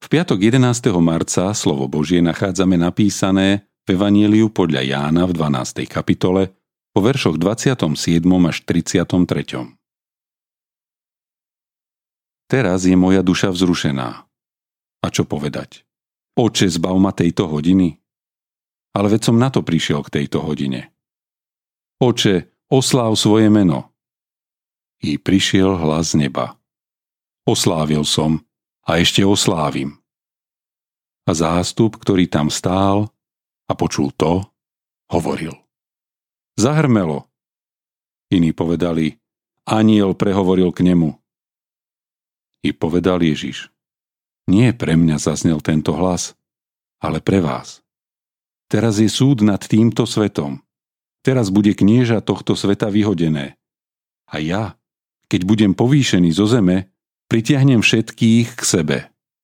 V piatok 11. marca slovo Božie nachádzame napísané v Evanjeliu podľa Jána v 12. kapitole po veršoch 27. až 33. Teraz je moja duša vzrušená. A čo povedať? Oče, zbav ma tejto hodiny? Ale veď som na to prišiel k tejto hodine. Oče, osláv svoje meno. I prišiel hlas z neba. Oslávil som a ešte oslávim. A zástup, ktorý tam stál a počul to, hovoril. Zahrmelo. Iní povedali, anjel prehovoril k nemu. I povedal Ježiš, nie pre mňa zaznel tento hlas, ale pre vás. Teraz je súd nad týmto svetom. Teraz bude knieža tohto sveta vyhodené. A ja, keď budem povýšený zo zeme, pritiahnem všetkých k sebe.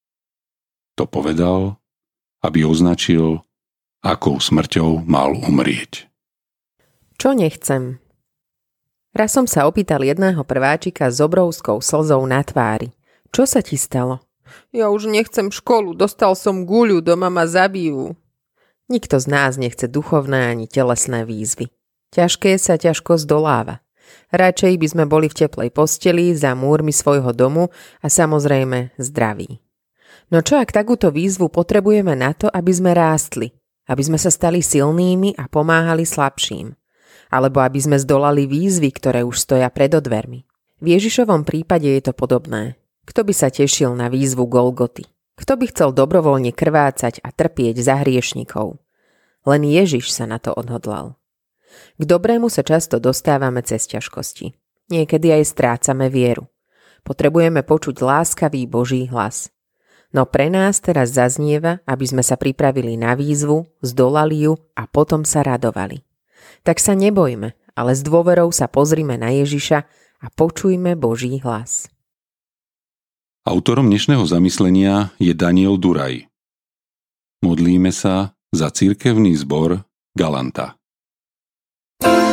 To povedal, aby označil, akou smrťou mal umrieť. Čo nechcem? Raz som sa opýtal jedného prváčika s obrovskou slzou na tvári. Čo sa ti stalo? Ja už nechcem školu, dostal som guľu, doma ma zabijú. Nikto z nás nechce duchovné ani telesné výzvy. Ťažké sa ťažko zdoláva. Radšej by sme boli v teplej posteli, za múrmi svojho domu a samozrejme zdraví. No čo ak takúto výzvu potrebujeme na to, aby sme rástli, aby sme sa stali silnými a pomáhali slabším, alebo aby sme zdolali výzvy, ktoré už stoja pred dvermi. V Ježišovom prípade je to podobné. Kto by sa tešil na výzvu Golgoty? Kto by chcel dobrovoľne krvácať a trpieť za hriešnikov? Len Ježiš sa na to odhodlal. K dobrému sa často dostávame cez ťažkosti. Niekedy aj strácame vieru. Potrebujeme počuť láskavý Boží hlas. No pre nás teraz zaznieva, aby sme sa pripravili na výzvu, zdolali ju a potom sa radovali. Tak sa nebojme, ale s dôverou sa pozrime na Ježiša a počujme Boží hlas. Autorom dnešného zamyslenia je Daniel Duraj. Modlíme sa za cirkevný zbor Galanta.